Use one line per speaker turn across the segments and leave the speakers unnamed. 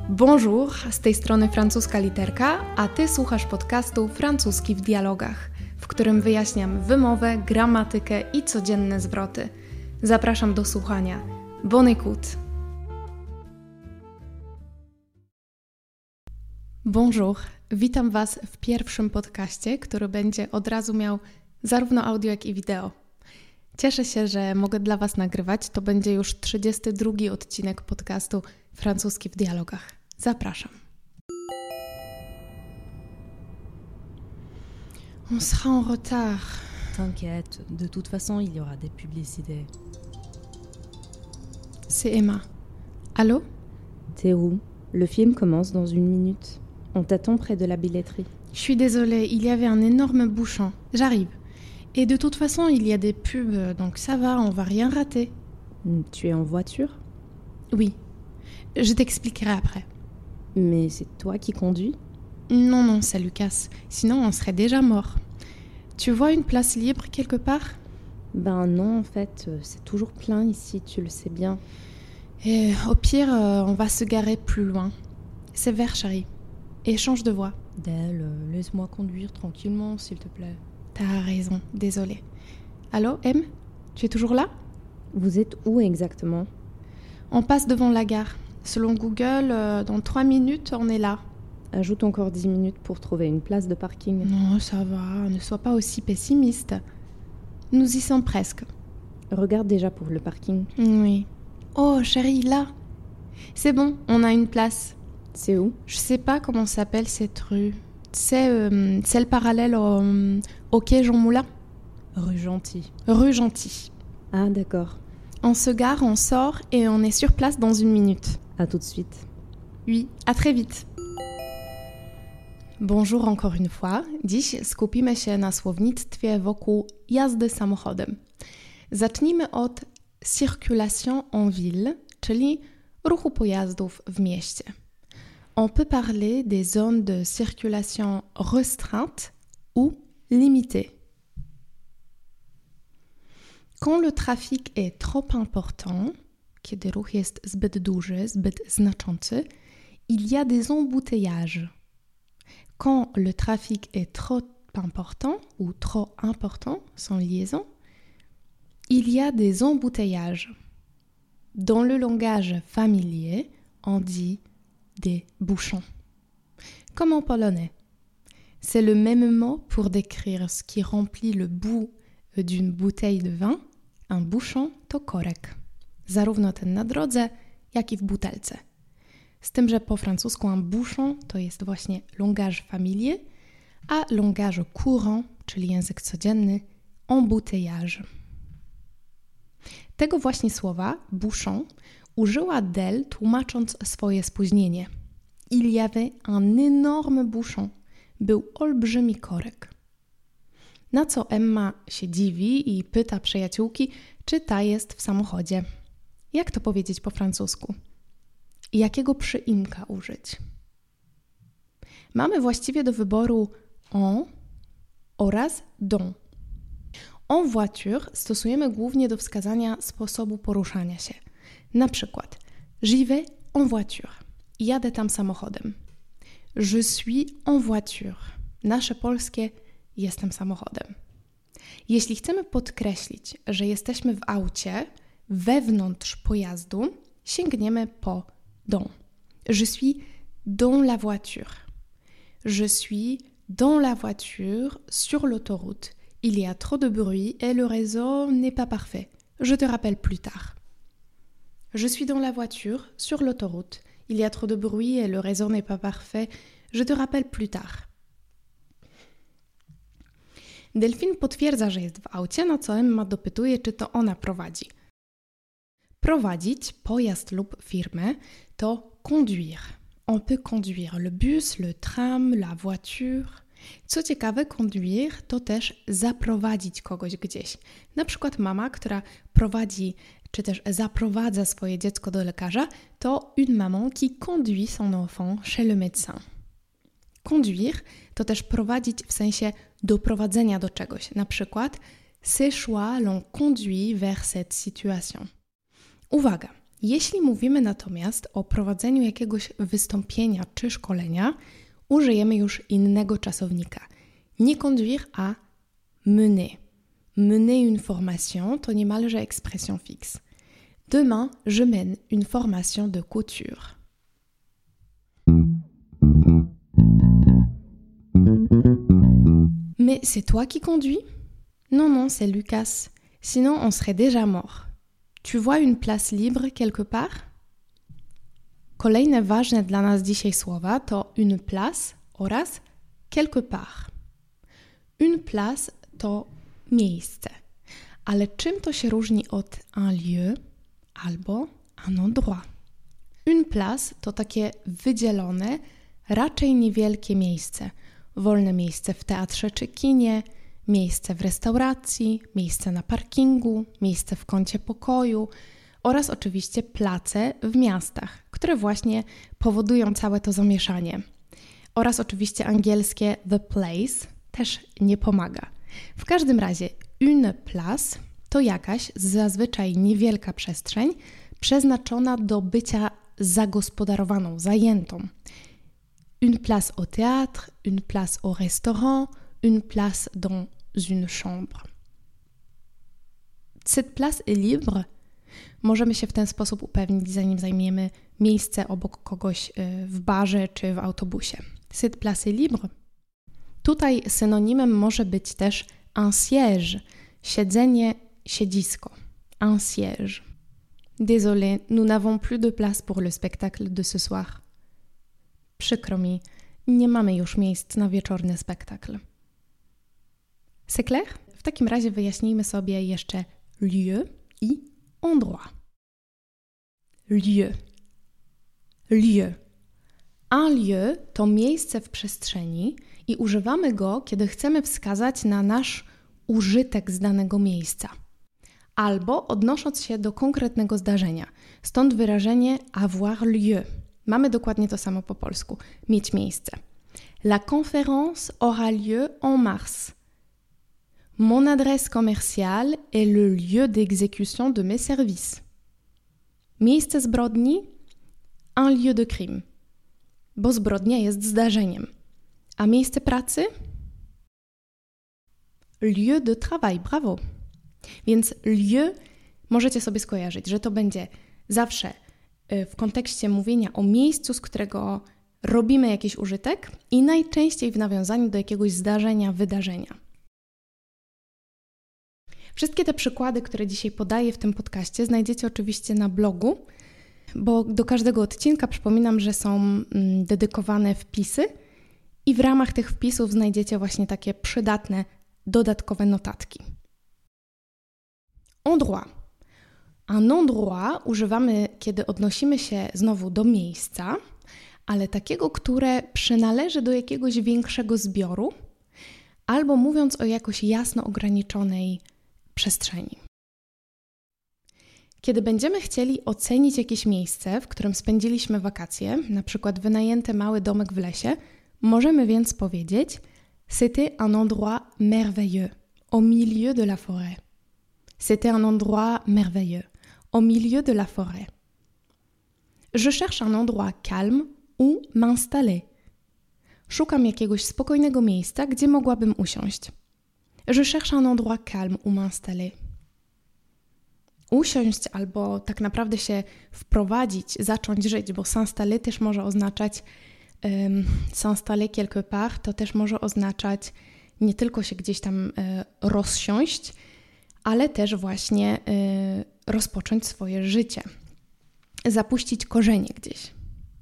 Bonjour, z tej strony francuska literka, a Ty słuchasz podcastu Francuski w dialogach, w którym wyjaśniam wymowę, gramatykę i codzienne zwroty. Zapraszam do słuchania. Bonne écoute! Bonjour, witam Was w pierwszym podcaście, który będzie od razu miał zarówno audio, jak i wideo. Cieszę się, że mogę dla Was nagrywać. To będzie już 32 odcinek podcastu Francuski w dialogach. Zapraszam. On sera en retard.
T'inquiète, de toute façon, il y aura des publicités.
C'est Emma. Allô?
T'es où? Le film commence dans 1 minute. On t'attend près de la billetterie.
Je suis désolée, il y avait un énorme bouchon. J'arrive. Et de toute façon, il y a des pubs, donc ça va, on va rien rater.
Tu es en voiture?
Oui. Je t'expliquerai après.
Mais c'est toi qui conduis?
Non, c'est Lucas. Sinon, on serait déjà mort. Tu vois une place libre quelque part?
Ben non, en fait, c'est toujours plein ici, tu le sais bien.
Et au pire, on va se garer plus loin. C'est vert, chérie. Et change de voie.
Del, laisse-moi conduire tranquillement, s'il te plaît.
T'as raison, désolée. Allô, M? Tu es toujours là?
Vous êtes où exactement?
On passe devant la gare. Selon Google, dans 3 minutes, on est là.
Ajoute encore 10 minutes pour trouver une place de parking.
Non, ça va, ne sois pas aussi pessimiste. Nous y sommes presque.
Regarde déjà pour le parking.
Oui. Oh, chérie, là. C'est bon, on a une place.
C'est où?
Je sais pas comment s'appelle cette rue. C'est celle parallèle au quai Jean Moulin.
Rue Gentil.
Rue Gentil.
Ah, d'accord.
On se gare, on sort et on est sur place dans 1 minute.
À tout de suite.
Oui, à très vite. Bonjour encore une fois. Dziś skupimy się na słownictwie wokół jazdy samochodem. Zacznijmy od circulation en ville, czyli ruchu pojazdów w mieście. On peut parler des zones de circulation restreinte ou limitée. Quand le trafic est trop important, kiedy ruch jest zbyt duży, zbyt znaczący, il y a des embouteillages. Quand le trafic est trop important ou trop important, sans liaison, il y a des embouteillages. Dans le langage familier, on dit des bouchons. Comme en polonais. C'est le même mot pour décrire ce qui remplit le bout d'une bouteille de vin. Un bouchon to korek. Zarówno ten na drodze, jak i w butelce. Z tym, że po francusku un bouchon to jest właśnie langage familier, a langage courant, czyli język codzienny, embouteillage. Tego właśnie słowa, bouchon, użyła Del, tłumacząc swoje spóźnienie. Il y avait un énorme bouchon. Był olbrzymi korek. Na co Emma się dziwi i pyta przyjaciółki, czy ta jest w samochodzie. Jak to powiedzieć po francusku? Jakiego przyimka użyć? Mamy właściwie do wyboru en oraz dont. En voiture stosujemy głównie do wskazania sposobu poruszania się. Na przykład, j'y vais en voiture. Jadę tam samochodem. Je suis en voiture. Nasze polskie jestem samochodem. Jeśli chcemy podkreślić, że jesteśmy w aucie, wewnątrz pojazdu, sięgniemy po dans. Je suis dans la voiture. Je suis dans la voiture sur l'autoroute. Il y a trop de bruit et le réseau n'est pas parfait. Je te rappelle plus tard. Je suis dans la voiture sur l'autoroute. Il y a trop de bruit et le réseau n'est pas parfait. Je te rappelle plus tard. Delfin potwierdza, że jest w aucie, na co Emma dopytuje, czy to ona prowadzi. Prowadzić pojazd lub firmę to conduire. On peut conduire le bus, le tram, la voiture. Co ciekawe, conduire to też zaprowadzić kogoś gdzieś. Na przykład mama, która prowadzi czy też zaprowadza swoje dziecko do lekarza, to une maman qui conduit son enfant chez le médecin. Conduire to też prowadzić w sensie doprowadzenia do czegoś. Na przykład, ces choix l'ont conduit vers cette situation. Uwaga! Jeśli mówimy natomiast o prowadzeniu jakiegoś wystąpienia czy szkolenia, użyjemy już innego czasownika. Nie conduire, a mener. Mener une formation to niemalże expression fixe. Demain, je mène une formation de couture. Mais c'est toi qui conduis? Non, non, c'est Lucas. Sinon, on serait déjà mort. Tu vois une place libre quelque part? Kolejne ważne dla nas dzisiaj słowa to une place oraz quelque part. Une place to miejsce. Ale czym to się różni od un lieu albo un endroit? Une place to takie wydzielone, raczej niewielkie miejsce. Wolne miejsce w teatrze czy kinie, miejsce w restauracji, miejsce na parkingu, miejsce w kącie pokoju oraz oczywiście place w miastach, które właśnie powodują całe to zamieszanie. Oraz oczywiście angielskie the place też nie pomaga. W każdym razie une place to jakaś zazwyczaj niewielka przestrzeń przeznaczona do bycia zagospodarowaną, zajętą. Une place au théâtre, une place au restaurant, une place dans une chambre. Cette place est libre. Możemy się w ten sposób upewnić, zanim zajmiemy miejsce obok kogoś w barze czy w autobusie. Cette place est libre. Tutaj synonimem może być też un siège, siedzenie, siedzisko. Un siège. Désolé, nous n'avons plus de place pour le spectacle de ce soir. Przykro mi, nie mamy już miejsc na wieczorny spektakl. C'est clair? W takim razie wyjaśnijmy sobie jeszcze lieu i endroit. Lieu. Lieu. Un lieu to miejsce w przestrzeni i używamy go, kiedy chcemy wskazać na nasz użytek z danego miejsca. Albo odnosząc się do konkretnego zdarzenia. Stąd wyrażenie avoir lieu. Mamy dokładnie to samo po polsku. Mieć miejsce. La conférence aura lieu en mars. Mon adresse commerciale est le lieu d'exécution de mes services. Miejsce zbrodni? Un lieu de crime. Bo zbrodnia jest zdarzeniem. A miejsce pracy? Lieu de travail. Brawo. Więc lieu możecie sobie skojarzyć, że to będzie zawsze w kontekście mówienia o miejscu, z którego robimy jakiś użytek i najczęściej w nawiązaniu do jakiegoś zdarzenia, wydarzenia. Wszystkie te przykłady, które dzisiaj podaję w tym podcaście, znajdziecie oczywiście na blogu, bo do każdego odcinka przypominam, że są dedykowane wpisy i w ramach tych wpisów znajdziecie właśnie takie przydatne, dodatkowe notatki. Endroit. Un endroit używamy, kiedy odnosimy się znowu do miejsca, ale takiego, które przynależy do jakiegoś większego zbioru, albo mówiąc o jakoś jasno ograniczonej przestrzeni. Kiedy będziemy chcieli ocenić jakieś miejsce, w którym spędziliśmy wakacje, na przykład wynajęty mały domek w lesie, możemy więc powiedzieć C'était un endroit merveilleux, au milieu de la forêt. C'était un endroit merveilleux, au milieu de la forêt. Je cherche un endroit calme où m'installer. Szukam jakiegoś spokojnego miejsca, gdzie mogłabym usiąść. Je cherche un endroit calme où m'installer. Usiąść albo tak naprawdę się wprowadzić, zacząć żyć, bo s'installer też może oznaczać s'installer quelque part, to też może oznaczać nie tylko się gdzieś tam rozsiąść, ale też właśnie rozpocząć swoje życie. Zapuścić korzenie gdzieś.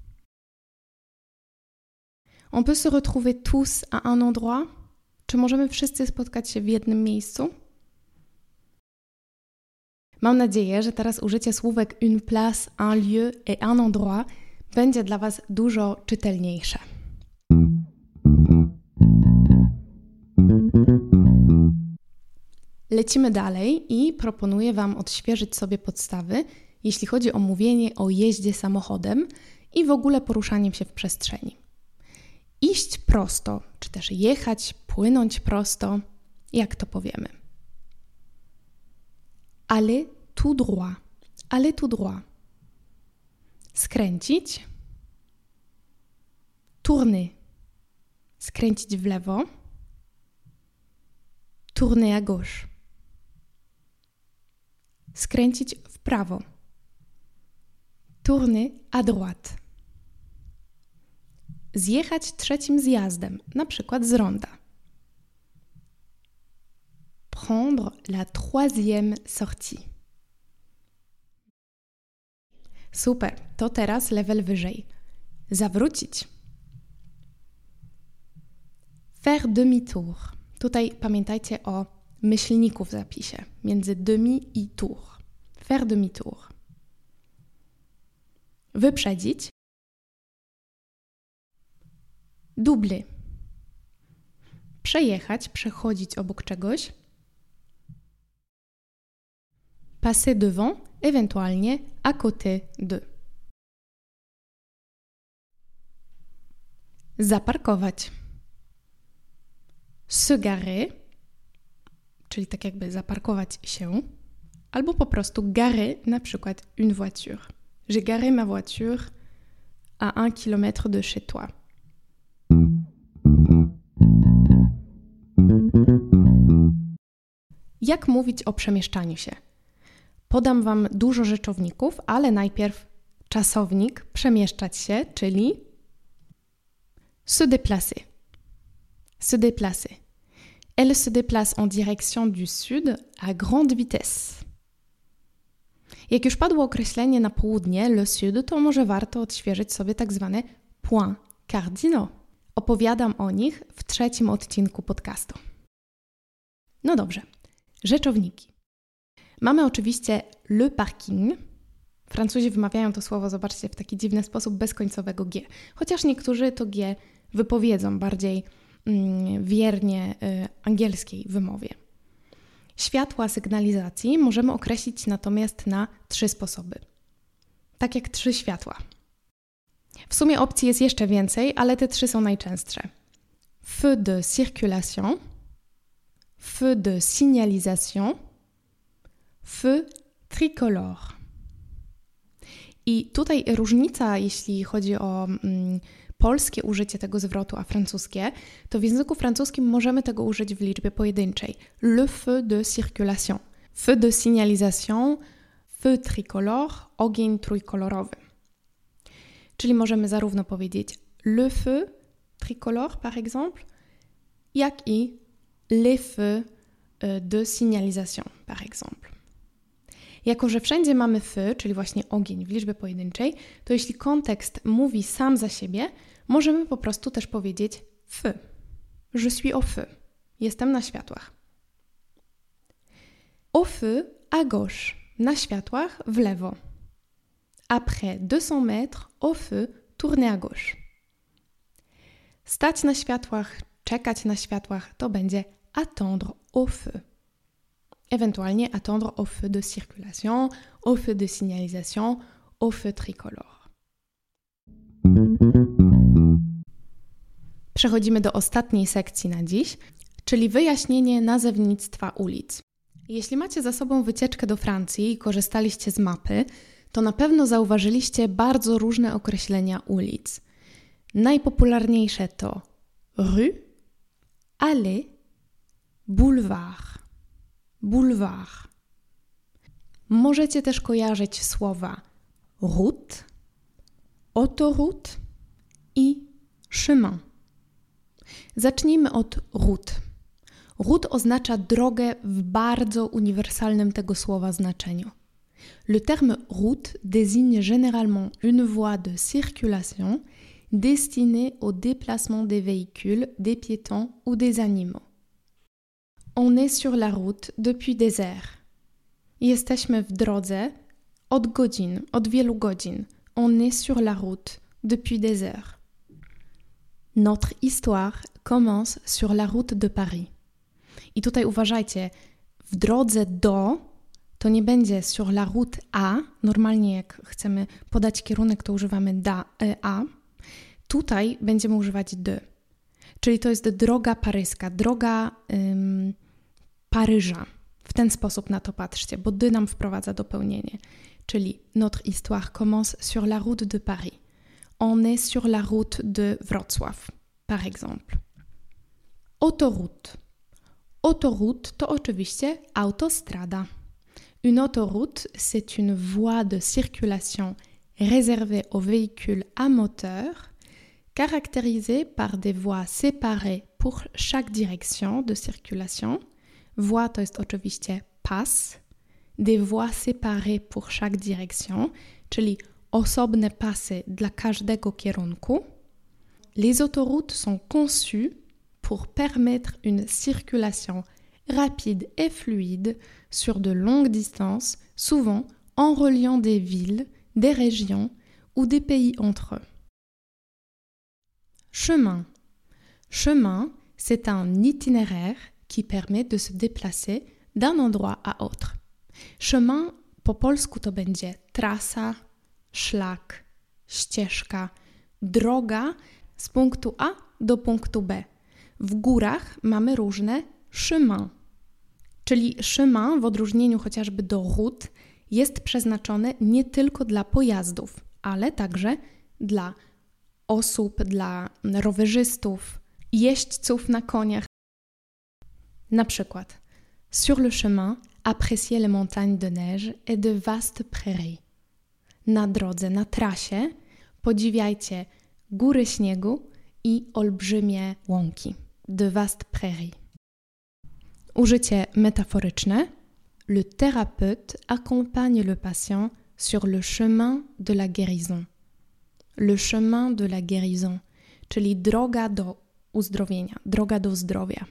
On peut se retrouver tous à un endroit? Czy możemy wszyscy spotkać się w jednym miejscu? Mam nadzieję, że teraz użycie słówek une place, un lieu et un endroit będzie dla Was dużo czytelniejsze. Lecimy dalej i proponuję Wam odświeżyć sobie podstawy, jeśli chodzi o mówienie o jeździe samochodem i w ogóle poruszaniem się w przestrzeni. Iść prosto, czy też jechać, płynąć prosto, jak to powiemy. Aller tout droit, aller tout droit. skręcić, tourner, skręcić w lewo, tourner à gauche, skręcić w prawo, tourner à droite, zjechać trzecim zjazdem, na przykład z ronda. Prendre la troisième sortie. Super, to teraz level wyżej. Zawrócić. Faire demi-tour. Tutaj pamiętajcie o myślniku w zapisie. Między demi i tour. Faire demi-tour. Wyprzedzić. Doubler. Przejechać, przechodzić obok czegoś. Passer devant, éventuellement à côté de. Zaparkować. Se garer, czyli tak jakby zaparkować się, albo po prostu garer, na przykład une voiture. J'ai garé ma voiture à 1 km de chez toi. Jak mówić o przemieszczaniu się? Podam Wam dużo rzeczowników, ale najpierw czasownik przemieszczać się, czyli se déplacer. Se déplacer. Elle se déplace en direction du sud à grande vitesse. Jak już padło określenie na południe, le sud, to może warto odświeżyć sobie tak zwane points cardinaux. Opowiadam o nich w 3. odcinku podcastu. No dobrze, rzeczowniki. Mamy oczywiście le parking. Francuzi wymawiają to słowo, zobaczcie, w taki dziwny sposób, bez końcowego G. Chociaż niektórzy to G wypowiedzą bardziej wiernie angielskiej wymowie. Światła sygnalizacji możemy określić natomiast na 3 sposoby. Tak jak 3 światła. W sumie opcji jest jeszcze więcej, ale te 3 są najczęstsze. Feu de circulation, feu de signalisation, feu tricolore. I tutaj różnica, jeśli chodzi o polskie użycie tego zwrotu, a francuskie, to w języku francuskim możemy tego użyć w liczbie pojedynczej. Le feu de circulation, feu de signalisation, feu tricolore, ogień trójkolorowy. Czyli możemy zarówno powiedzieć le feu tricolore, par exemple, jak i les feux de signalisation, par exemple. Jako że wszędzie mamy feu, czyli właśnie ogień w liczbie pojedynczej, to jeśli kontekst mówi sam za siebie, możemy po prostu też powiedzieć feu. Je suis au feu. Jestem na światłach. Au feu à gauche. Na światłach w lewo. Après 200 mètres, au feu, tournez à gauche. Stać na światłach, czekać na światłach to będzie attendre au feu. Éventuellement attendre au feu de circulation, au feu de signalisation, au feu tricolore. Przechodzimy do ostatniej sekcji na dziś, czyli wyjaśnienie nazewnictwa ulic. Jeśli macie za sobą wycieczkę do Francji i korzystaliście z mapy, to na pewno zauważyliście bardzo różne określenia ulic. Najpopularniejsze to rue, allée, boulevard. Boulevard. Możecie też kojarzyć słowa route, autoroute i chemin. Zacznijmy od route. Route oznacza drogę w bardzo uniwersalnym tego słowa znaczeniu. Le terme route désigne généralement une voie de circulation destinée au déplacement des véhicules, des piétons ou des animaux. On est sur la route depuis des heures. Jesteśmy w drodze od wielu godzin. On est sur la route depuis des heures. Notre histoire commence sur la route de Paris. I tutaj uważajcie, w drodze do to nie będzie sur la route à. Normalnie jak chcemy podać kierunek, to używamy a. Tutaj będziemy używać de. Czyli to jest droga paryska, droga Paryża. W ten sposób na to patrzcie, bo de nam wprowadza dopełnienie. czyli notre histoire commence sur la route de Paris. On est sur la route de Wrocław, par exemple. Autoroute. Autoroute to oczywiście autostrada. Une autoroute, c'est une voie de circulation réservée aux véhicules à moteur, caractérisée par des voies séparées pour chaque direction de circulation. Voie to jest oczywiście pas, des voies séparées pour chaque direction, czyli osobne pasy dla każdego kierunku. Les autoroutes sont conçues pour permettre une circulation rapide et fluide sur de longues distances, souvent en reliant des villes, des régions ou des pays entre eux. Chemin. Chemin, c'est un itinéraire qui permet de se déplacer d'un endroit à autre. Chemin po polsku to będzie trasa, szlak, ścieżka, droga z punktu A do punktu B. W górach mamy różne chemin, czyli chemin w odróżnieniu chociażby do route jest przeznaczony nie tylko dla pojazdów, ale także dla osób, dla rowerzystów, jeźdźców na koniach. Na przykład, sur le chemin, appréciez les montagnes de neige et de vastes prairies. Na drodze, na trasie podziwiajcie góry śniegu i olbrzymie łąki. De vastes prairies. Użycie metaforyczne. Le thérapeute accompagne le patient sur le chemin de la guérison. Le chemin de la guérison, czyli droga do uzdrowienia, droga do zdrowia.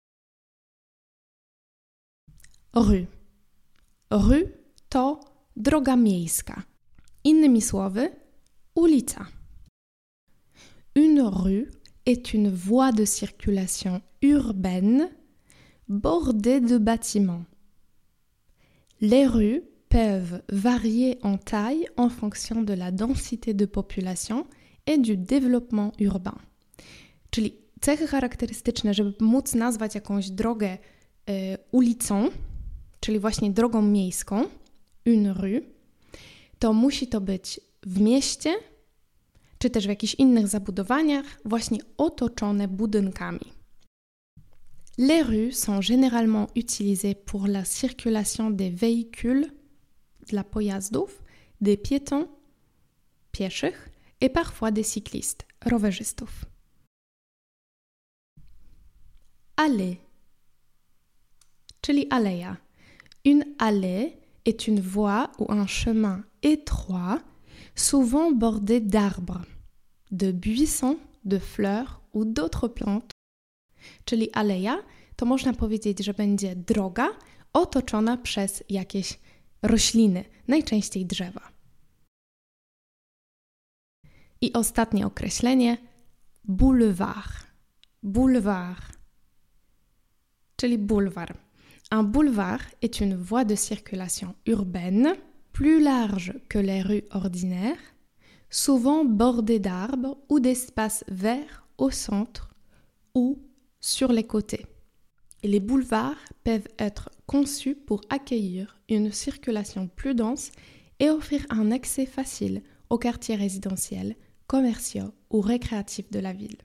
Rue. Rue to droga miejska. Innymi słowy, ulica. Une rue est une voie de circulation urbaine bordée de bâtiments. Les rues peuvent varier en taille en fonction de la densité de population et du développement urbain. Czyli cechy charakterystyczne, żeby móc nazwać jakąś drogę ulicą, czyli właśnie drogą miejską, une rue, to musi to być w mieście, czy też w jakichś innych zabudowaniach, właśnie otoczone budynkami. Les rues sont généralement utilisées pour la circulation des véhicules, dla pojazdów, des piétons, pieszych, et parfois des cyclistes, rowerzystów. Allée, czyli aleja. Une allée est une voie ou un chemin étroit, souvent bordé d'arbres, de buissons, de fleurs ou d'autres plantes. Czyli aleja to można powiedzieć, że będzie droga otoczona przez jakieś rośliny, najczęściej drzewa. I ostatnie określenie boulevard. Boulevard, czyli bulwar. Un boulevard est une voie de circulation urbaine plus large que les rues ordinaires, souvent bordée d'arbres ou d'espaces verts au centre ou sur les côtés. Et les boulevards peuvent être conçus pour accueillir une circulation plus dense et offrir un accès facile aux quartiers résidentiels, commerciaux ou récréatifs de la ville.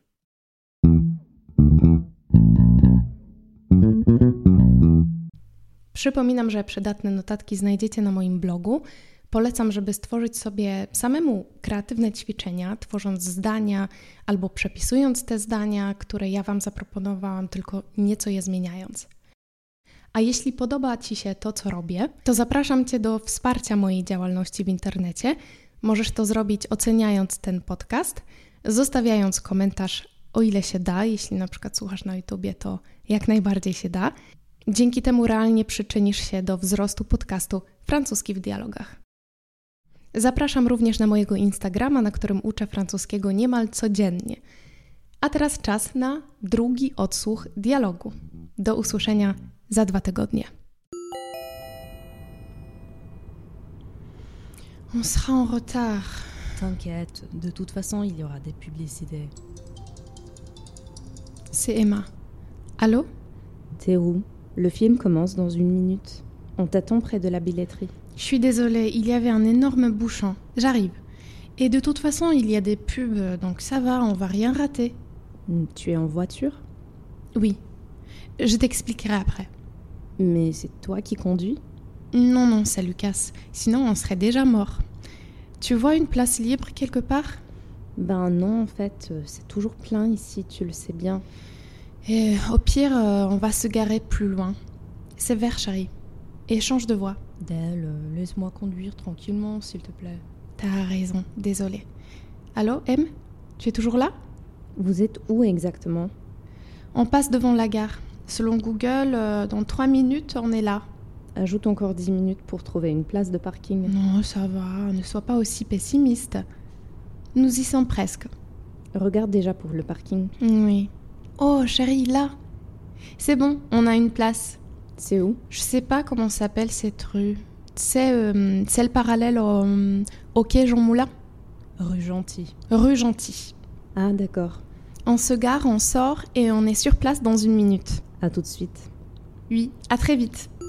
Przypominam, że przydatne notatki znajdziecie na moim blogu. Polecam, żeby stworzyć sobie samemu kreatywne ćwiczenia, tworząc zdania albo przepisując te zdania, które ja Wam zaproponowałam, tylko nieco je zmieniając. A jeśli podoba Ci się to, co robię, to zapraszam Cię do wsparcia mojej działalności w internecie. Możesz to zrobić oceniając ten podcast, zostawiając komentarz, o ile się da. Jeśli na przykład słuchasz na YouTubie, to jak najbardziej się da. Dzięki temu realnie przyczynisz się do wzrostu podcastu Francuski w dialogach. Zapraszam również na mojego Instagrama, na którym uczę francuskiego niemal codziennie. A teraz czas na drugi odsłuch dialogu. Do usłyszenia za 2 tygodnie. On sera en retard.
T'inquiète, de toute façon, il y aura des publicités.
C'est Emma. Allô?
T'es où? Le film commence dans 1 minute. On t'attend près de la billetterie.
Je suis désolée, il y avait un énorme bouchon. J'arrive. Et de toute façon, il y a des pubs, donc ça va, on va rien rater.
Tu es en voiture?
Oui, je t'expliquerai après.
Mais c'est toi qui conduis?
Non, c'est Lucas. Sinon, on serait déjà mort. Tu vois une place libre quelque part?
Ben non, en fait, c'est toujours plein ici, tu le sais bien.
Et au pire, on va se garer plus loin. C'est vert, chérie. Et change de voie.
Del, laisse-moi conduire tranquillement, s'il te plaît.
T'as raison, désolée. Allô, M? Tu es toujours là?
Vous êtes où exactement?
On passe devant la gare. Selon Google, dans 3 minutes, on est là.
Ajoute encore 10 minutes pour trouver une place de parking.
Non, ça va, ne sois pas aussi pessimiste. Nous y sommes presque.
Regarde déjà pour le parking.
Oui. Oh, chérie, là. C'est bon, on a une place.
C'est où?
Je sais pas comment s'appelle cette rue. C'est celle parallèle au quai Jean Moulin.
Rue Gentil.
Rue Gentil.
Ah, d'accord.
On se gare, on sort et on est sur place dans 1 minute.
À tout de suite.
Oui, à très vite.